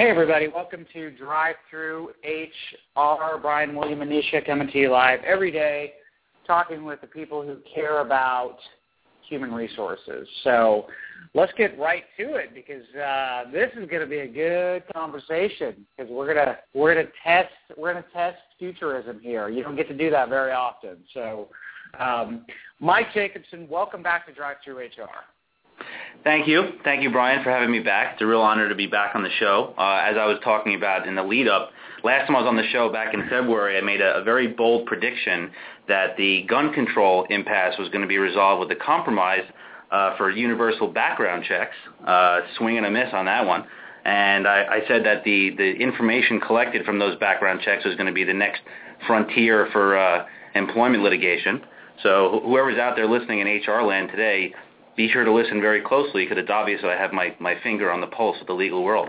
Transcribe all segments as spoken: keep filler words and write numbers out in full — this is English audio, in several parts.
Hey, everybody. Welcome to Drive Through H R. Brian, William, and Nisha coming to you live every day, talking with the people who care about human resources. So let's get right to it because uh, this is going to be a good conversation because we're going to we're going to test we're going to test futurism here. You don't get to do that very often. So, um, Mike Jacobson, welcome back to Drive Through H R. Thank you. Thank you, Brian, for having me back. It's a real honor to be back on the show. Uh, as I was talking about in the lead-up, last time I was on the show back in February, I made a, a very bold prediction that the gun control impasse was going to be resolved with a compromise uh, for universal background checks, uh, swing and a miss on that one. And I, I said that the, the information collected from those background checks was going to be the next frontier for uh, employment litigation. So whoever's out there listening in H R land today, be sure to listen very closely because it's obvious that I have my, my finger on the pulse of the legal world.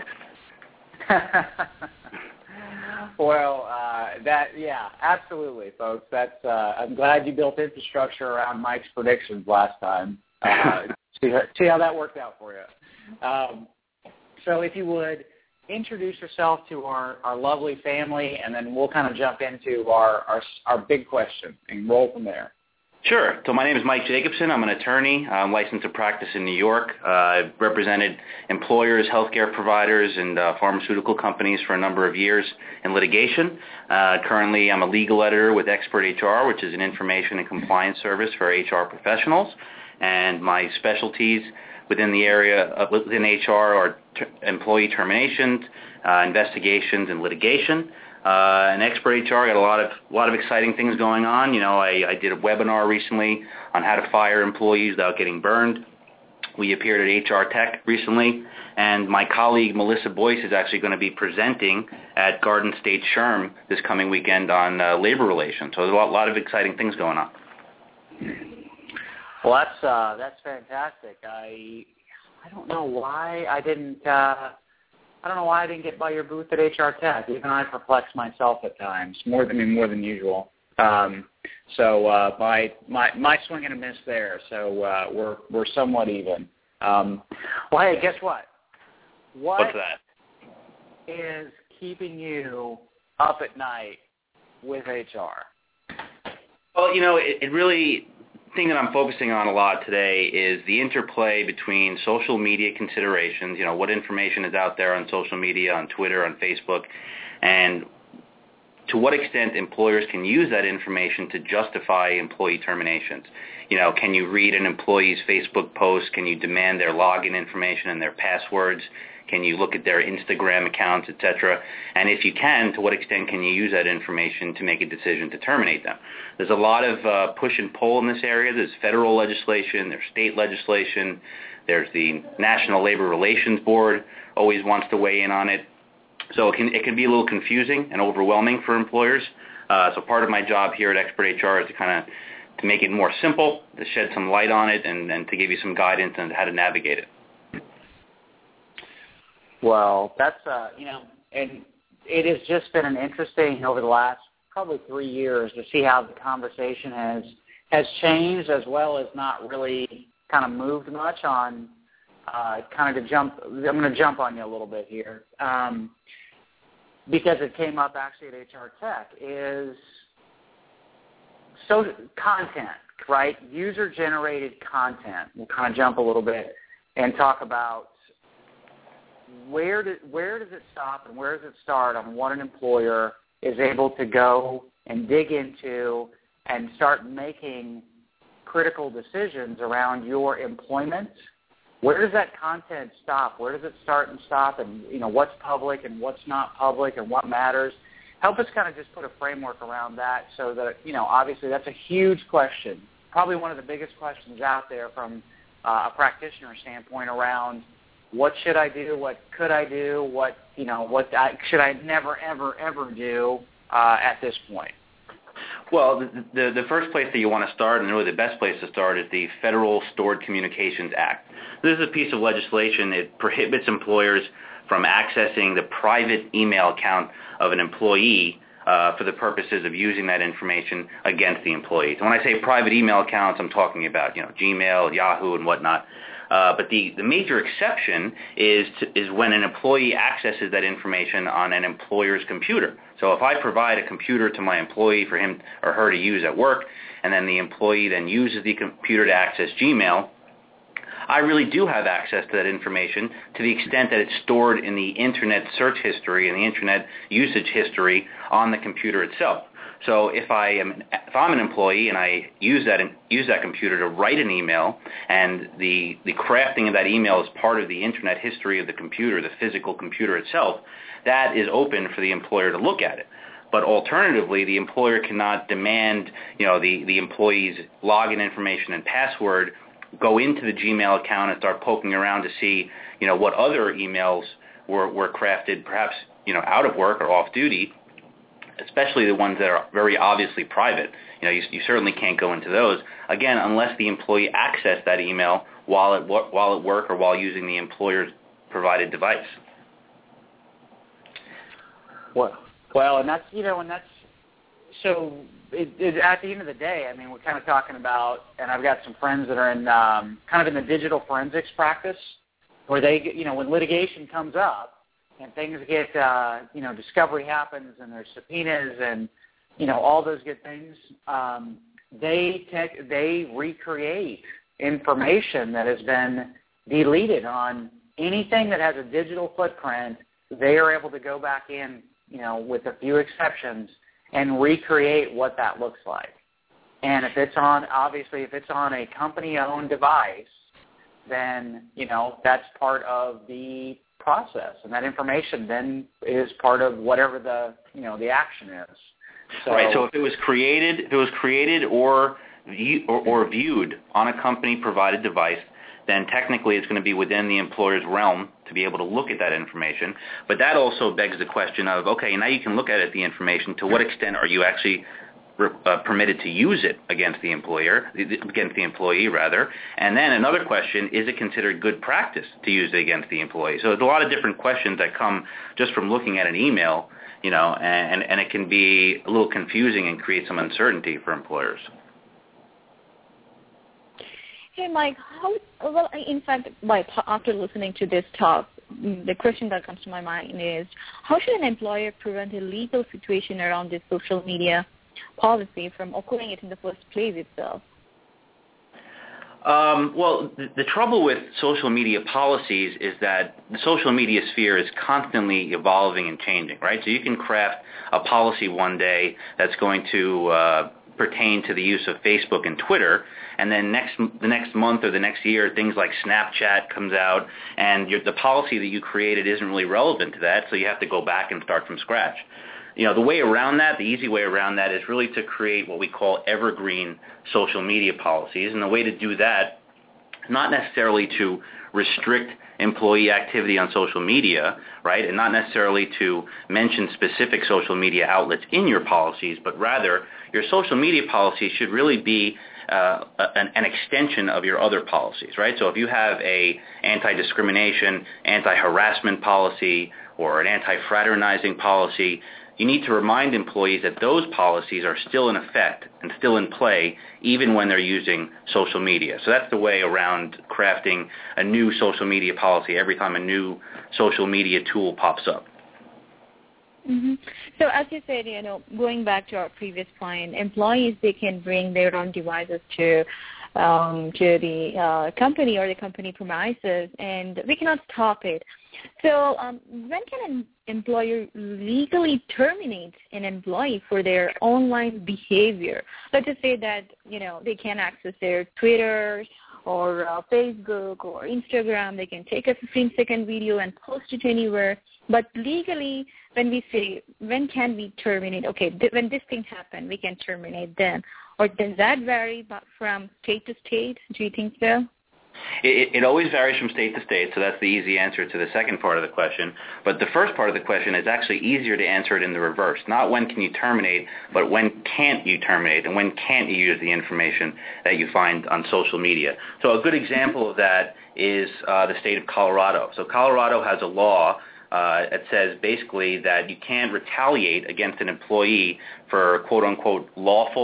Well, uh, that yeah, absolutely, folks. That's uh, I'm glad you built infrastructure around Mike's predictions last time. Uh, see, see how that worked out for you. Um, so if you would introduce yourself to our, our lovely family, and then we'll kind of jump into our, our, our big question and roll from there. Sure. So my name is Mike Jacobson. I'm an attorney. I'm licensed to practice in New York. Uh, I've represented employers, healthcare providers, and uh, pharmaceutical companies for a number of years in litigation. Uh, currently, I'm a legal editor with Expert H R, which is an information and compliance service for H R professionals. And my specialties within the area of within H R are ter- employee terminations, uh, investigations, and litigation. Uh, and Expert H R got a lot of a lot of exciting things going on. You know, I, I did a webinar recently on how to fire employees without getting burned. We appeared at H R Tech recently, and my colleague Melissa Boyce is actually going to be presenting at Garden State SHRM this coming weekend on uh, labor relations. So there's a lot, lot of exciting things going on. Well, that's uh, that's fantastic. I I don't know why I didn't. Uh, I don't know why I didn't get by your booth at H R Tech. Even I perplex myself at times, more than I mean, more than usual. Um, so uh, my my my swing and a miss there. So uh, we're we're somewhat even. Um, well, hey, guess what? What What's that? Is keeping you up at night with H R? Well, you know, it, it really. thing that I'm focusing on a lot today is the interplay between social media considerations, you know, what information is out there on social media, on Twitter, on Facebook, and to what extent employers can use that information to justify employee terminations. You know, can you read an employee's Facebook post? Can you demand their login information and their passwords? Can you look at their Instagram accounts, et cetera? And if you can, to what extent can you use that information to make a decision to terminate them? There's a lot of uh, push and pull in this area. There's federal legislation, there's state legislation, there's the National Labor Relations Board always wants to weigh in on it. So it can it can be a little confusing and overwhelming for employers. Uh, so part of my job here at Expert H R is to kind of to make it more simple, to shed some light on it, and, and to give you some guidance on how to navigate it. Well, that's, uh, you know, and it has just been an interesting over the last probably three years to see how the conversation has has changed as well as not really kind of moved much on uh, kind of to jump. I'm going to jump on you a little bit here um, because it came up actually at H R Tech is so content, right? User-generated content. We'll kind of jump a little bit and talk about Where, do, where does it stop and where does it start on what an employer is able to go and dig into and start making critical decisions around your employment? Where does that content stop? Where does it start and stop? And, you know, what's public and what's not public and what matters? Help us kind of just put a framework around that so that, you know, obviously that's a huge question, probably one of the biggest questions out there from uh, a practitioner standpoint around what should I do? What could I do? What you know? What I, should I never, ever, ever do uh, at this point? Well, the, the the first place that you want to start, and really the best place to start, is the Federal Stored Communications Act. This is a piece of legislation. It prohibits employers from accessing the private email account of an employee uh, for the purposes of using that information against the employees. And when I say private email accounts, I'm talking about you know Gmail, Yahoo, and whatnot. Uh, but the, the major exception is to, is when an employee accesses that information on an employer's computer. So if I provide a computer to my employee for him or her to use at work, and then the employee then uses the computer to access Gmail, I really do have access to that information to the extent that it's stored in the Internet search history and the Internet usage history on the computer itself. So if I am, if I'm an employee and I use that use that computer to write an email, and the the crafting of that email is part of the Internet history of the computer, the physical computer itself, that is open for the employer to look at it. But alternatively, the employer cannot demand, you know, the, the employee's login information and password, go into the Gmail account and start poking around to see, you know, what other emails were, were crafted, perhaps, you know, out of work or off duty, especially the ones that are very obviously private. You know, you, you certainly can't go into those, again, unless the employee accessed that email while at, while at work or while using the employer's provided device. Well, well, and that's, you know, and that's, so it, it, at the end of the day, I mean, we're kind of talking about, and I've got some friends that are in um, kind of in the digital forensics practice, where they, get, you know, when litigation comes up and things get, uh, you know, discovery happens and there's subpoenas and, you know, all those good things, um, they tech, they recreate information that has been deleted on anything that has a digital footprint. They are able to go back in, you know, with a few exceptions, and recreate what that looks like. And if it's on, obviously, if it's on a company-owned device, then, you know, that's part of the process. And that information then is part of whatever the, you know, the action is. So, right, so if it was created, if it was created or, view, or, or viewed on a company-provided device, then technically it's going to be within the employer's realm to be able to look at that information. But that also begs the question of, okay, now you can look at it, the information. To what extent are you actually uh, permitted to use it against the employer, against the employee, rather? And then another question, is it considered good practice to use it against the employee? So there's a lot of different questions that come just from looking at an email, you know, and, and it can be a little confusing and create some uncertainty for employers. Hey, Mike, how, well, in fact, like, after listening to this talk, the question that comes to my mind is, how should an employer prevent a legal situation around this social media policy from occurring it in the first place itself? Um, well, the, the trouble with social media policies is that the social media sphere is constantly evolving and changing, right? So you can craft a policy one day that's going to uh, pertain to the use of Facebook and Twitter, and then next the next month or the next year, things like Snapchat comes out, and your, the policy that you created isn't really relevant to that, so you have to go back and start from scratch. You know, the way around that, the easy way around that, is really to create what we call evergreen social media policies, and the way to do that, not necessarily to restrict employee activity on social media, right, and not necessarily to mention specific social media outlets in your policies, but rather your social media policy should really be uh, an, an extension of your other policies, right? So if you have a anti-discrimination, anti-harassment policy, or an anti-fraternizing policy, you need to remind employees that those policies are still in effect and still in play even when they're using social media. So that's the way around crafting a new social media policy every time a new social media tool pops up. Mm-hmm. So as you said, you know, going back to our previous point, employees, they can bring their own devices to um, to the uh, company or the company premises, and we cannot stop it. So um, when can an employer legally terminate an employee for their online behavior? Let's just say that, you know, they can't access their Twitter or uh, Facebook or Instagram. They can take a fifteen-second video and post it anywhere. But legally, when we say, when can we terminate? Okay, th- when this thing happened, we can terminate them. Or does that vary from state to state? Do you think so? It, it always varies from state to state, so that's the easy answer to the second part of the question. But the first part of the question is actually easier to answer it in the reverse. Not when can you terminate, but when can't you terminate, and when can't you use the information that you find on social media. So a good example of that is uh, the state of Colorado. So Colorado has a law uh, that says basically that you can't retaliate against an employee for quote-unquote lawful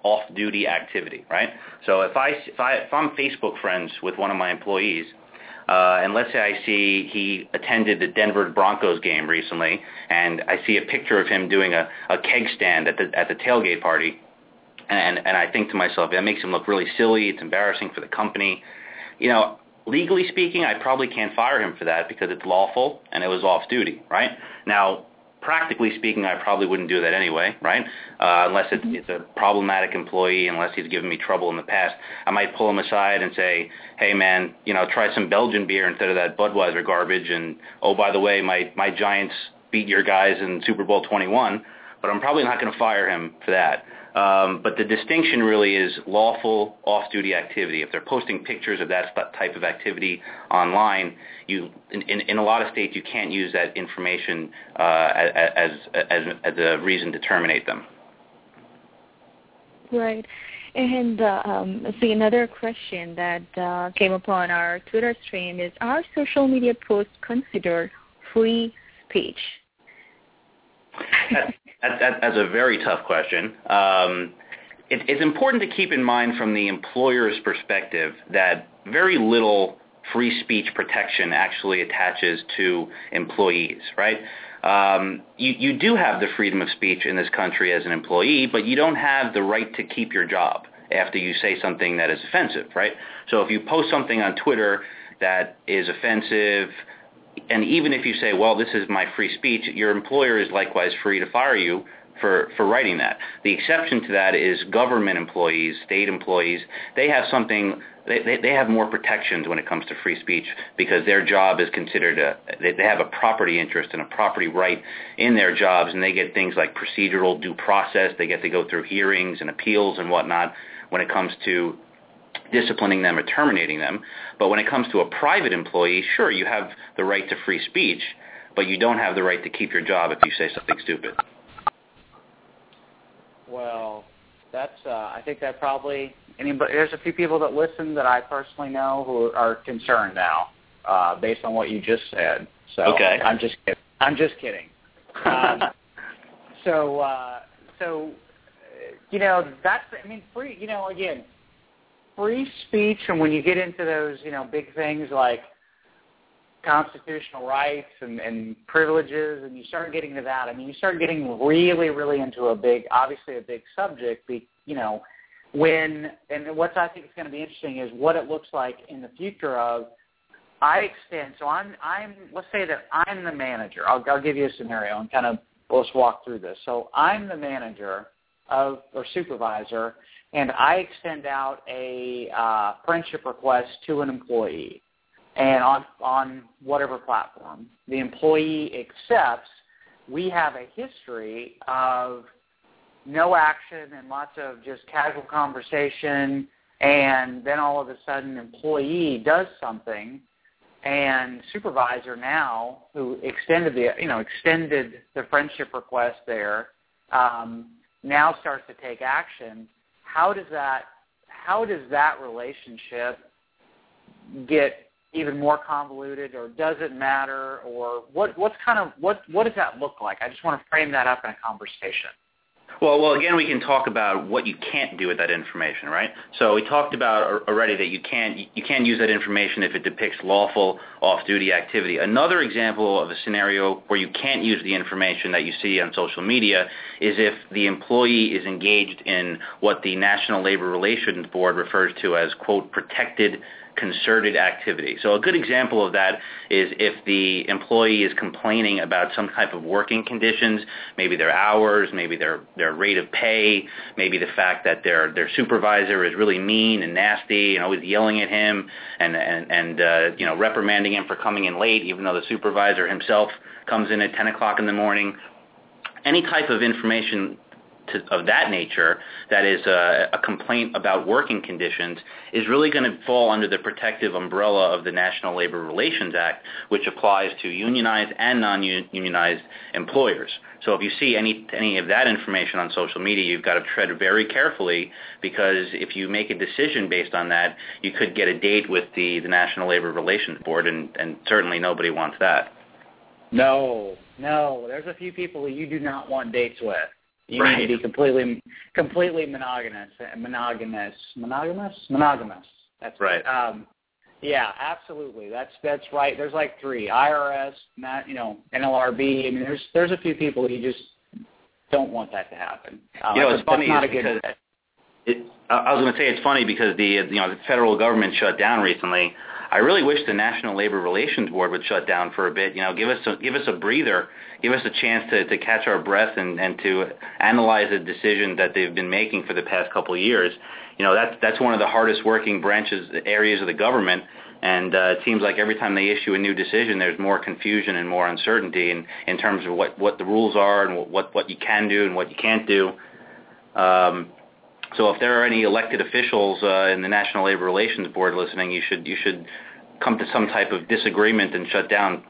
off-duty activity, right? So if I if I if I'm Facebook friends with one of my employees, uh, and let's say I see he attended the Denver Broncos game recently, and I see a picture of him doing a, a keg stand at the at the tailgate party, and and I think to myself, that makes him look really silly. It's embarrassing for the company, you know. Legally speaking, I probably can't fire him for that because it's lawful and it was off-duty, right? Now, practically speaking, I probably wouldn't do that anyway, right? Uh, unless it's, it's a problematic employee, unless he's given me trouble in the past. I might pull him aside and say, hey, man, you know, try some Belgian beer instead of that Budweiser garbage. And, oh, by the way, my, my Giants beat your guys in Super Bowl twenty-one, but I'm probably not going to fire him for that. Um, but the distinction really is lawful off-duty activity. If they're posting pictures of that type of activity online, you in, in, in a lot of states you can't use that information uh, as, as as a reason to terminate them. Right. And uh, um, see, another question that uh, came upon our Twitter stream is: are social media posts considered free speech? That, that, that, that's a very tough question. Um, it, it's important to keep in mind from the employer's perspective that very little free speech protection actually attaches to employees, right? Um, you, you do have the freedom of speech in this country as an employee, but you don't have the right to keep your job after you say something that is offensive, right? So if you post something on Twitter that is offensive, and even if you say, well, this is my free speech, your employer is likewise free to fire you for, for writing that. The exception to that is government employees, state employees. They have something, they, they, they have more protections when it comes to free speech because their job is considered, a, they, they have a property interest and a property right in their jobs, and they get things like procedural due process. They get to go through hearings and appeals and whatnot when it comes to disciplining them or terminating them. But when it comes to a private employee, sure, you have the right to free speech, but you don't have the right to keep your job if you say something stupid. Well, that's, uh, I think that probably, anybody, there's a few people that listen that I personally know who are concerned now, uh, based on what you just said. So okay. I'm just kidding. I'm just kidding. Um, so, uh, so, you know, that's, I mean, free, you know, again, free speech, and when you get into those, you know, big things like constitutional rights and, and privileges, and you start getting to that, I mean, you start getting really, really into a big, obviously a big subject, be, you know, when, and what I think is going to be interesting is what it looks like in the future of, I extend, so I'm, I'm, let's say that I'm the manager. I'll, I'll give you a scenario and kind of, let's walk through this. So I'm the manager of, or supervisor, and I extend out a uh, friendship request to an employee, and on on whatever platform. The employee accepts. We have a history of no action and lots of just casual conversation, and then all of a sudden employee does something, and supervisor now, who extended the you know extended the friendship request there, um, now starts to take action. How does that how does that relationship get even more convoluted, or does it matter, or what what's kind of what what does that look like? I just want to frame that up in a conversation. Well, well, again, we can talk about what you can't do with that information, right? So we talked about already that you can't you can't use that information if it depicts lawful off-duty activity. Another example of a scenario where you can't use the information that you see on social media is if the employee is engaged in what the National Labor Relations Board refers to as, quote, protected concerted activity. So a good example of that is if the employee is complaining about some type of working conditions, maybe their hours, maybe their, their rate of pay, maybe the fact that their their supervisor is really mean and nasty and always yelling at him and and, and uh, you know reprimanding him for coming in late, even though the supervisor himself comes in at ten o'clock in the morning. Any type of information To, of that nature, that is a, a complaint about working conditions, is really going to fall under the protective umbrella of the National Labor Relations Act, which applies to unionized and non-unionized employers. So if you see any any of that information on social media, you've got to tread very carefully, because if you make a decision based on that, you could get a date with the, the National Labor Relations Board, and, and certainly nobody wants that. No, no. There's a few people that you do not want dates with. You right. need to be completely, completely monogamous, monogamous, monogamous, monogamous. That's right. Um, yeah, absolutely. That's that's right. There's like three: I R S, not, you know, N L R B. I mean, there's there's a few people who just don't want that to happen. Uh, you know, it's funny not a because good it, I was going to say it's funny because the you know the federal government shut down recently. I really wish the National Labor Relations Board would shut down for a bit. You know, give us a, give us a breather, give us a chance to, to catch our breath and, and to analyze the decision that they've been making for the past couple of years. You know, that's that's one of the hardest working branches areas of the government, and uh, it seems like every time they issue a new decision, there's more confusion and more uncertainty in, in terms of what, what the rules are and what what you can do and what you can't do. Um, So if there are any elected officials uh, in the National Labor Relations Board listening, you should you should come to some type of disagreement and shut down.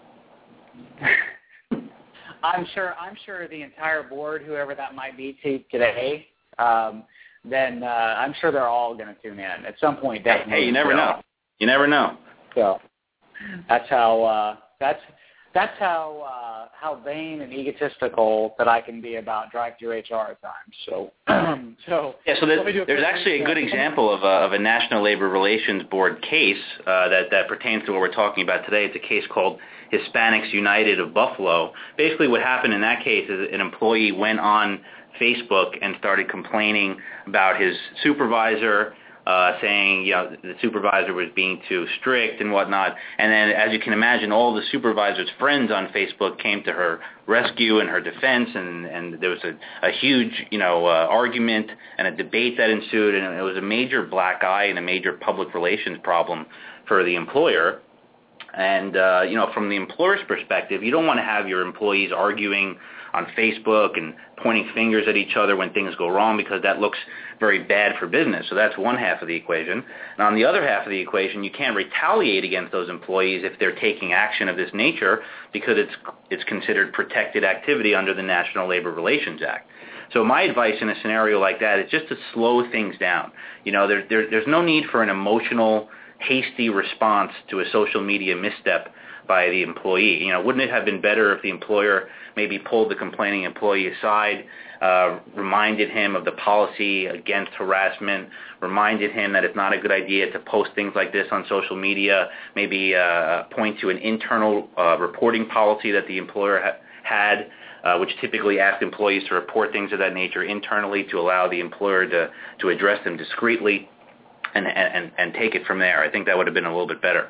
I'm sure I'm sure the entire board, whoever that might be today, um, then uh, I'm sure they're all going to tune in at some point. Definitely. Hey, you never know. You never know. So that's how uh, that's that's how uh, how vain and egotistical that I can be about drive-through H R at times. So, so yeah. So there's, there's actually a good example of a, of a National Labor Relations Board case uh, that that pertains to what we're talking about today. It's a case called Hispanics United of Buffalo. Basically, what happened in that case is an employee went on Facebook and started complaining about his supervisor. Uh, saying, you know, the supervisor was being too strict and whatnot. And then, as you can imagine, all the supervisor's friends on Facebook came to her rescue and her defense, and, and there was a, a huge, you know, uh, argument and a debate that ensued, and it was a major black eye and a major public relations problem for the employer. And, uh, you know, from the employer's perspective, you don't want to have your employees arguing on Facebook and pointing fingers at each other when things go wrong, because that looks very bad for business. So that's one half of the equation. And on the other half of the equation, you can't retaliate against those employees if they're taking action of this nature, because it's it's considered protected activity under the National Labor Relations Act. So my advice in a scenario like that is just to slow things down. You know, there, there, there's no need for an emotional, hasty response to a social media misstep by the employee. You know, wouldn't it have been better if the employer maybe pulled the complaining employee aside, uh, reminded him of the policy against harassment, reminded him that it's not a good idea to post things like this on social media, maybe uh, point to an internal uh, reporting policy that the employer ha- had, uh, which typically asked employees to report things of that nature internally to allow the employer to, to address them discreetly and, and, and take it from there. I think that would have been a little bit better.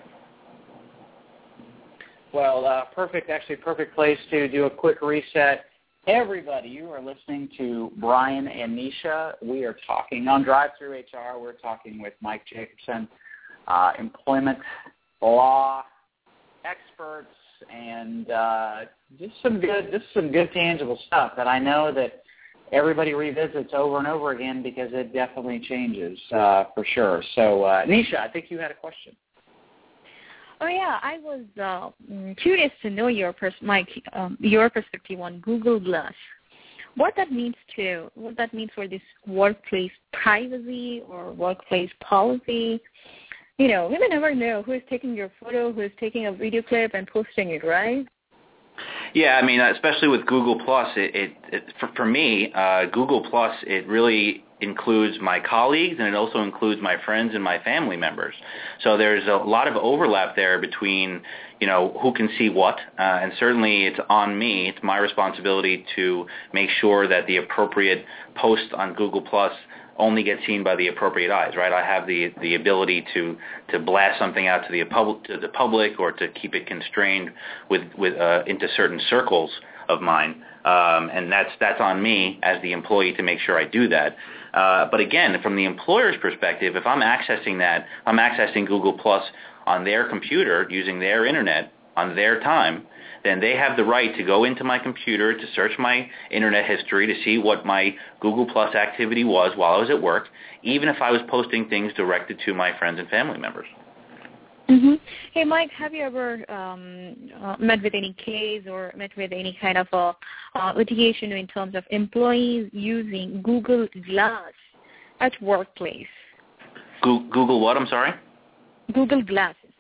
Well, uh, perfect, actually perfect place to do a quick reset. Everybody, you are listening to Brian and Nisha. We are talking on Drive-Thru H R. We're talking with Mike Jacobson, uh, employment law experts, and uh, just some good, just some good tangible stuff that I know that everybody revisits over and over again, because it definitely changes uh, for sure. So, uh, Nisha, I think you had a question. Oh yeah, I was uh, curious to know your pers- Mike, um, your perspective on Google Glass. What that means to what that means for this workplace privacy or workplace policy. You know, we may never know who is taking your photo, who is taking a video clip and posting it, right? Yeah, I mean, especially with Google Plus, it, it, it for, for me, uh, Google Plus, it really includes my colleagues, and it also includes my friends and my family members. So there's a lot of overlap there between, you know, who can see what, uh, and certainly it's on me. It's my responsibility to make sure that the appropriate post on Google Plus only gets seen by the appropriate eyes, right? I have the the ability to to blast something out to the public, to the public, or to keep it constrained with with uh, into certain circles of mine, um, and that's that's on me as the employee to make sure I do that. Uh, but again, from the employer's perspective, if I'm accessing that, I'm accessing Google Plus on their computer using their internet on their time, then they have the right to go into my computer to search my internet history to see what my Google Plus activity was while I was at work, even if I was posting things directed to my friends and family members. Mm-hmm. Hey, Mike, have you ever um, uh, met with any case or met with any kind of a, uh, litigation in terms of employees using Google Glass at workplace? Google what? I'm sorry? Google Glasses.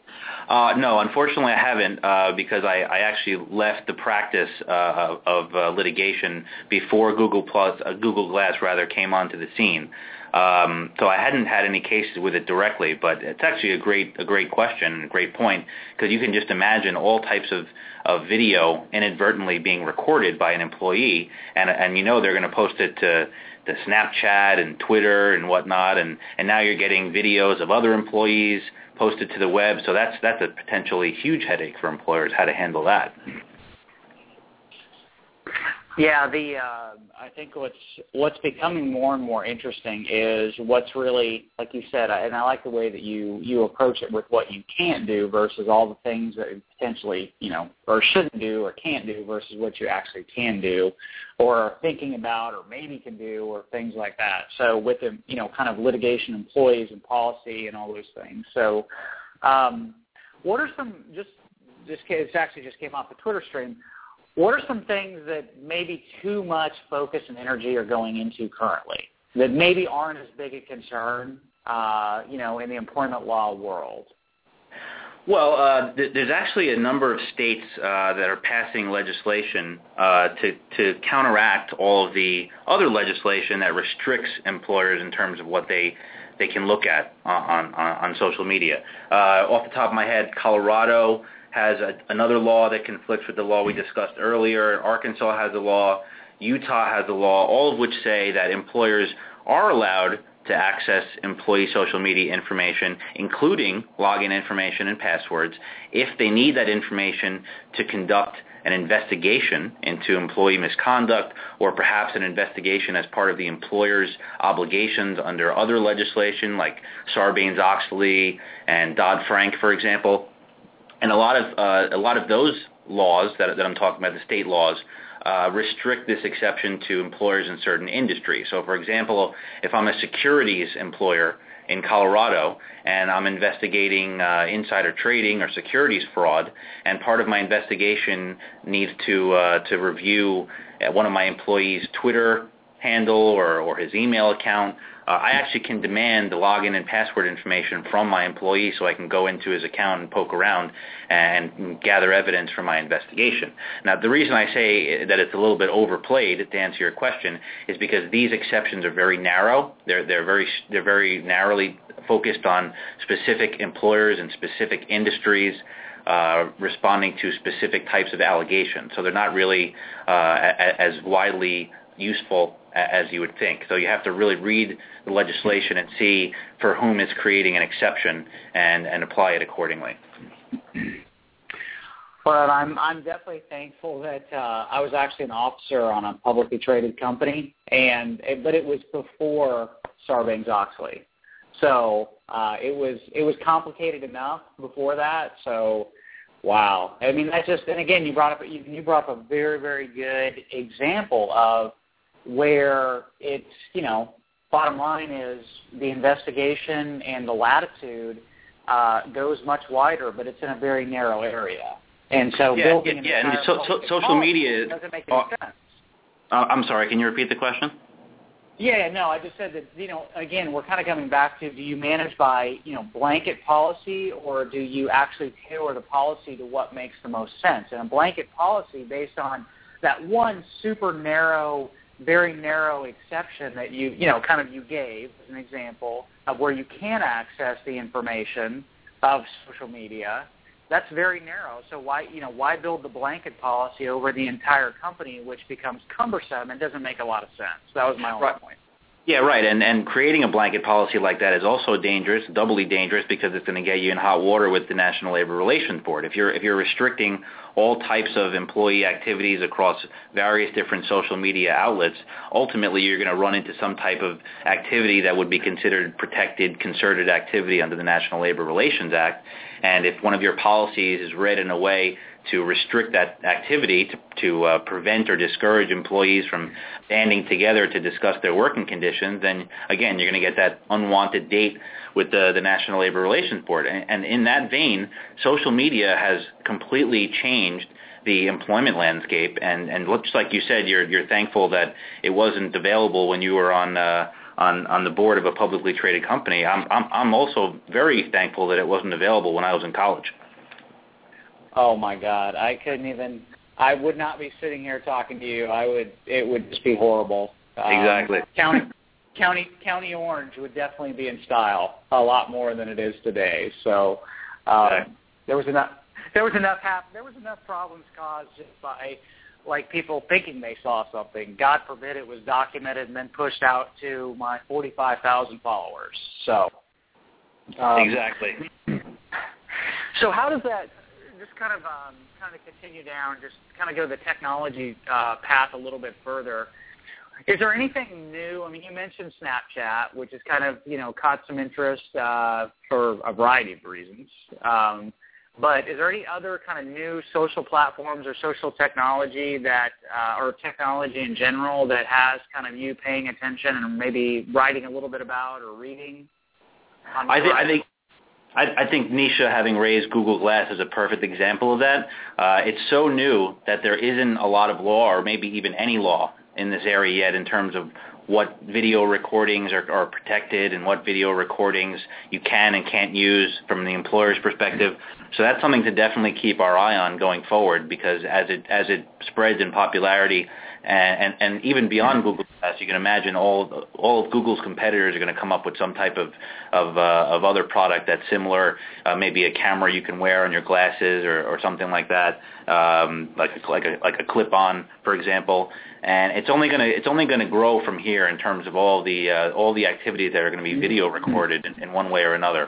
Uh, no, unfortunately, I haven't uh, because I, I actually left the practice uh, of uh, litigation before Google Plus, uh, Google Glass rather, came onto the scene. Um, so I hadn't had any cases with it directly, but it's actually a great a great question and a great point, because you can just imagine all types of, of video inadvertently being recorded by an employee, and and you know they're going to post it to, to Snapchat and Twitter and whatnot, and, and now you're getting videos of other employees posted to the web, so that's that's a potentially huge headache for employers, how to handle that. Yeah, the uh, I think what's what's becoming more and more interesting is what's really, like you said, and I like the way that you, you approach it with what you can't do versus all the things that you potentially, you know, or shouldn't do or can't do versus what you actually can do or are thinking about or maybe can do or things like that. So with the, you know, kind of litigation employees and policy and all those things. So um, what are some, just, just this actually just came off the Twitter stream, what are some things that maybe too much focus and energy are going into currently that maybe aren't as big a concern, uh, you know, in the employment law world? Well, uh, th- there's actually a number of states uh, that are passing legislation uh, to, to counteract all of the other legislation that restricts employers in terms of what they they can look at on, on, on social media. Uh, off the top of my head, Colorado has a, another law that conflicts with the law we discussed earlier. Arkansas has a law. Utah has a law, all of which say that employers are allowed to access employee social media information, including login information and passwords, if they need that information to conduct an investigation into employee misconduct or perhaps an investigation as part of the employer's obligations under other legislation like Sarbanes-Oxley and Dodd-Frank, for example. And a lot of uh, a lot of those laws that, that I'm talking about, the state laws, uh, restrict this exception to employers in certain industries. So, for example, if I'm a securities employer in Colorado and I'm investigating uh, insider trading or securities fraud, and part of my investigation needs to uh, to review one of my employees' Twitter handle or, or his email account, uh, I actually can demand the login and password information from my employee so I can go into his account and poke around and gather evidence for my investigation. Now, the reason I say that it's a little bit overplayed, to answer your question, is because these exceptions are very narrow. They're they're very they're very narrowly focused on specific employers and specific industries, Uh, responding to specific types of allegations. So they're not really uh, as widely useful as you would think. So you have to really read the legislation and see for whom it's creating an exception and, and apply it accordingly. Well, I'm I'm definitely thankful that uh, I was actually an officer on a publicly traded company, and but it was before Sarbanes-Oxley. So uh, it was it was complicated enough before that. So, wow. I mean, that just, and again, you brought up you, you brought up a very very good example of where it's, you know, bottom line is the investigation and the latitude uh, goes much wider, but it's in a very narrow area. And so yeah, building yeah, an yeah. And so, so, social media doesn't make any uh, sense. Uh, I'm sorry. Can you repeat the question? Yeah, no, I just said that, you know, again, we're kind of coming back to, do you manage by, you know, blanket policy, or do you actually tailor the policy to what makes the most sense? And a blanket policy based on that one super narrow, very narrow exception that you, you know, kind of you gave as an example of where you can access the information of social media, that's very narrow. So why, you know, why build the blanket policy over the entire company, which becomes cumbersome and doesn't make a lot of sense? That was my only right. point. Yeah, right. And and creating a blanket policy like that is also dangerous, doubly dangerous, because it's going to get you in hot water with the National Labor Relations Board. If you're if you're restricting all types of employee activities across various different social media outlets, ultimately you're going to run into some type of activity that would be considered protected, concerted activity under the National Labor Relations Act. And if one of your policies is read in a way to restrict that activity, to, to uh, prevent or discourage employees from banding together to discuss their working conditions, then, again, you're going to get that unwanted date with the, the National Labor Relations Board. And, and in that vein, social media has completely changed the employment landscape. And, and just like you said, you're, you're thankful that it wasn't available when you were on uh, on, on the board of a publicly traded company. I'm, I'm, I'm also very thankful that it wasn't available when I was in college. Oh my God, I couldn't even. I would not be sitting here talking to you. I would. It would just be horrible. Um, exactly. County, county, county Orange would definitely be in style a lot more than it is today. So um, okay. there was enough. There was enough. Hap- there was enough problems caused just by like people thinking they saw something. God forbid it was documented and then pushed out to my forty-five thousand followers. So um, exactly. So how does that just kind of um, kind of continue down, just kind of go the technology uh, path a little bit further? Is there anything new? I mean, you mentioned Snapchat, which has kind of, you know, caught some interest uh, for a variety of reasons. Um, but is there any other kind of new social platforms or social technology that, uh, or technology in general that has kind of you paying attention and maybe writing a little bit about or reading? I think, I think. I, I think Nisha, having raised Google Glass, is a perfect example of that. Uh, it's so new that there isn't a lot of law, or maybe even any law, in this area yet in terms of what video recordings are, are protected and what video recordings you can and can't use from the employer's perspective. So that's something to definitely keep our eye on going forward, because as it as it spreads in popularity, and, and, and even beyond Google Glass, you can imagine all all of Google's competitors are going to come up with some type of of, uh, of other product that's similar, uh, maybe a camera you can wear on your glasses or, or something like that, um, like a, like a like a clip-on, for example. And it's only going to it's only going to grow from here in terms of all the uh, all the activities that are going to be video recorded in, in one way or another.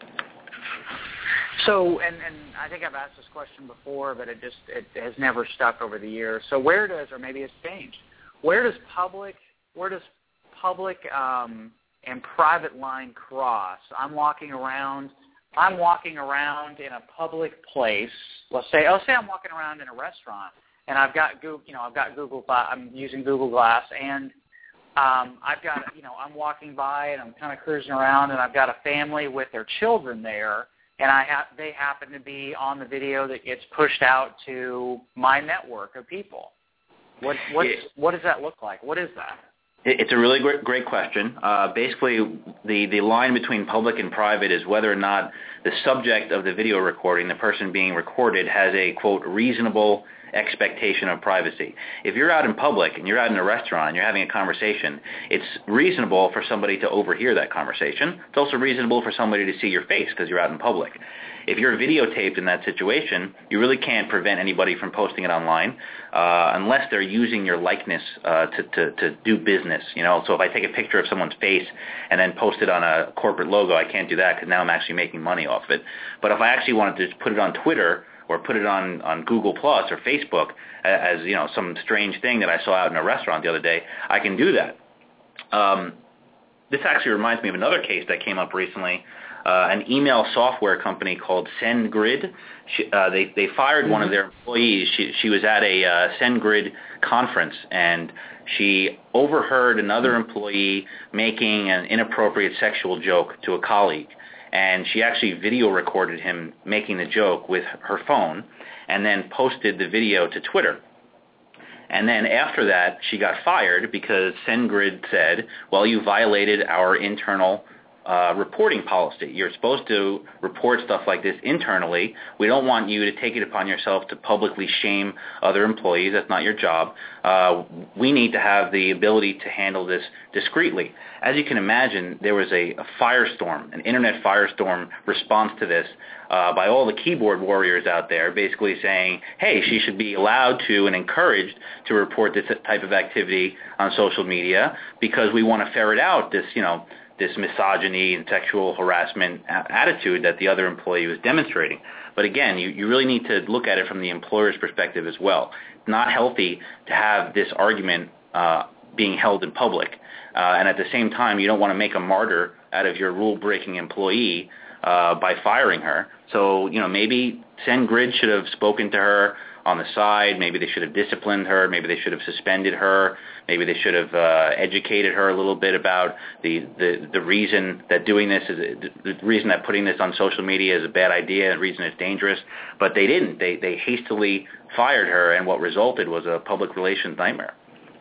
So, and, and I think I've asked this question before, but it just it has never stuck over the years. So, where does, or maybe it's changed, where does public where does public um, and private line cross? I'm walking around. I'm walking around in a public place. Let's say, let's say I'm walking around in a restaurant, and I've got Google, you know, I've got Google. I'm using Google Glass, and um, I've got, you know, I'm walking by, and I'm kind of cruising around, and I've got a family with their children there, and I have they happen to be on the video that gets pushed out to my network of people. What what yeah. what does that look like? What is that? It's a really great, great question. Uh, basically, the, the line between public and private is whether or not the subject of the video recording, the person being recorded, has a, quote, reasonable expectation of privacy. If you're out in public and you're out in a restaurant and you're having a conversation, it's reasonable for somebody to overhear that conversation. It's also reasonable for somebody to see your face because you're out in public. If you're videotaped in that situation, you really can't prevent anybody from posting it online uh, unless they're using your likeness uh, to, to, to do business. You know, so if I take a picture of someone's face and then post it on a corporate logo, I can't do that because now I'm actually making money off of it. But if I actually wanted to just put it on Twitter or put it on, on Google Plus or Facebook as, you know, some strange thing that I saw out in a restaurant the other day, I can do that. Um, this actually reminds me of another case that came up recently. Uh, an email software company called SendGrid. She, uh, they they fired mm-hmm. one of their employees. She she was at a uh, SendGrid conference, and she overheard another employee making an inappropriate sexual joke to a colleague, and she actually video recorded him making the joke with her phone, and then posted the video to Twitter. And then after that, she got fired because SendGrid said, well, you violated our internal Uh, reporting policy. You're supposed to report stuff like this internally. We don't want you to take it upon yourself to publicly shame other employees. That's not your job. Uh, we need to have the ability to handle this discreetly. As you can imagine, there was a, a firestorm, an internet firestorm response to this uh, by all the keyboard warriors out there, basically saying, hey, she should be allowed to and encouraged to report this type of activity on social media because we want to ferret out this, you know, this misogyny and sexual harassment a- attitude that the other employee was demonstrating. But again, you, you really need to look at it from the employer's perspective as well. It's not healthy to have this argument uh, being held in public. Uh, and at the same time, you don't want to make a martyr out of your rule-breaking employee uh, by firing her. So, you know, maybe SendGrid should have spoken to her on the side. Maybe they should have disciplined her. Maybe they should have suspended her. Maybe they should have uh, educated her a little bit about the, the, the reason that doing this is the reason that putting this on social media is a bad idea and the reason it's dangerous. But they didn't. They they hastily fired her, and what resulted was a public relations nightmare.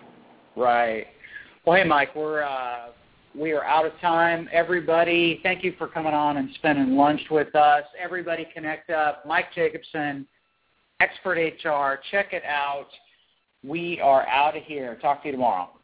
Right. Well, hey, Mike, we're uh, we are out of time. Everybody, thank you for coming on and spending lunch with us. Everybody, connect up. Mike Jacobson. Expert H R. Check it out. We are out of here. Talk to you tomorrow.